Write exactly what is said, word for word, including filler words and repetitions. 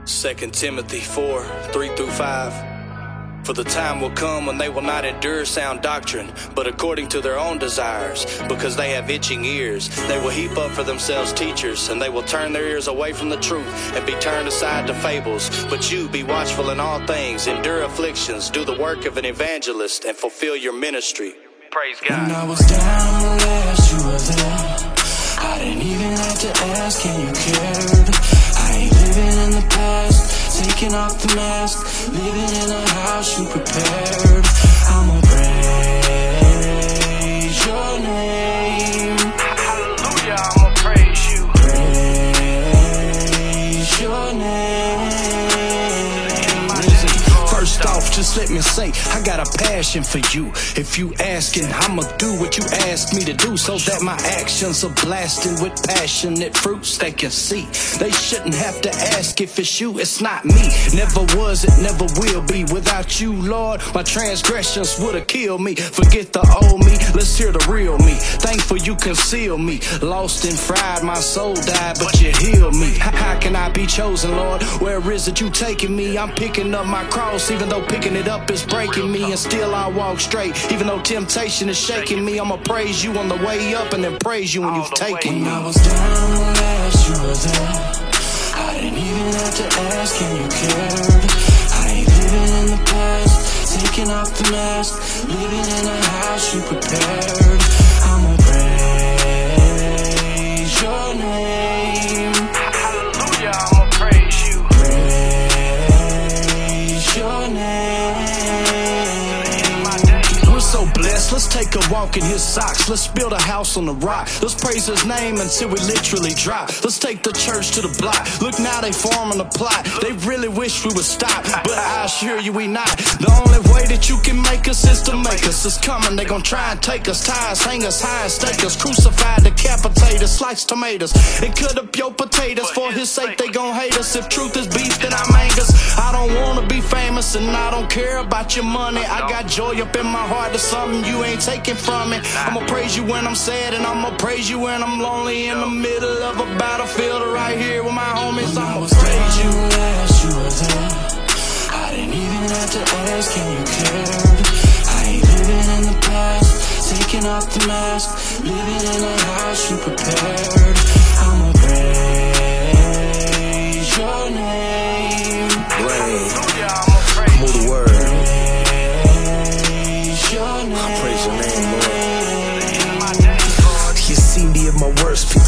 Second Timothy four, three through five. For the time will come when they will not endure sound doctrine, but according to their own desires, because they have itching ears, they will heap up for themselves teachers, and they will turn their ears away from the truth and be turned aside to fables. But you be watchful in all things, endure afflictions, do the work of an evangelist, and fulfill your ministry. Praise God. When I was down the last, you were there. I didn't even have to ask, and you cared. I ain't living in the past, taking off the mask, living in a house you prepared. I'ma praise your name. Hallelujah, I'ma praise you. Praise your name. First off, just let me say, I got a passion for you. If you asking, I'ma do what you ask me to do, so that my actions are blasting with passionate fruits they can see. They shouldn't have to ask if it's you, it's not me. Never was, it never will be. Without you, Lord, my transgressions would've killed me. Forget the old me, let's hear the real me. Thankful you conceal me. Lost and fried, my soul died, but you healed me. How can I be chosen, Lord? Where is it you taking me? I'm picking up my cross, even though picking it up is breaking me, and still I walk straight. Even though temptation is shaking me, I'ma praise you on the way up and then praise you when you've taken me. When I was down the last, you were there. I didn't even have to ask, and you cared. I ain't living in the past, taking off the mask, living in a house you prepared. I'ma praise your name. Hallelujah, I'ma praise you. Praise your name. We're so blessed, let's take a walk in his socks. Let's build a house on the rock. Let's praise his name until we literally drop. Let's take the church to the block. Look now, they forming a plot. They really wish we would stop, but I assure you we not. The only way that you can make us is to make us. It's coming, they gon' try and take us. Tie us, hang us high and stake us. Crucified, decapitate us, slice tomatoes and cut up your potatoes. For his sake they gon' hate us. If truth is beef, then I'm Angus. I don't wanna be famous and I don't care about your money. I got joy up in my heart, there's something you ain't taking from me. I'ma praise you when I'm sad, and I'ma praise you when I'm lonely. In the middle of a battlefield right here with my homies, I'ma praise you. Last, you were there. I didn't even have to ask, and you cared. I ain't living in the past, taking off the mask, living in a house you prepared. I'ma praise your name. Rain, move the word. Praise your name. I praise your name, Lord. You see me at my worst,